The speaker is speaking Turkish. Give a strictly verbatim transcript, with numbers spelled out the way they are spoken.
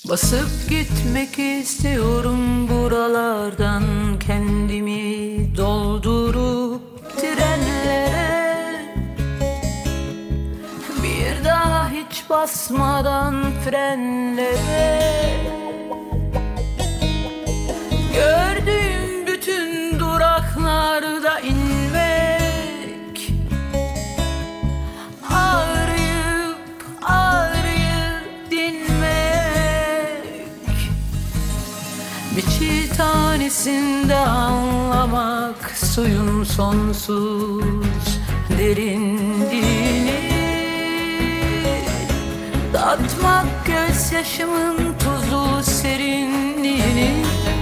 Basıp gitmek istiyorum buralardan, kendimi doldurup trenlere, bir daha hiç basmadan frenlere. Gördüğüm bütün duraklarda inmek, ağrıyıp ağrıyıp dinmek, bir çiğ tanesinde anlamak suyun sonsuz derinliğini, tatmak gözyaşımın tuzlu serinliğini.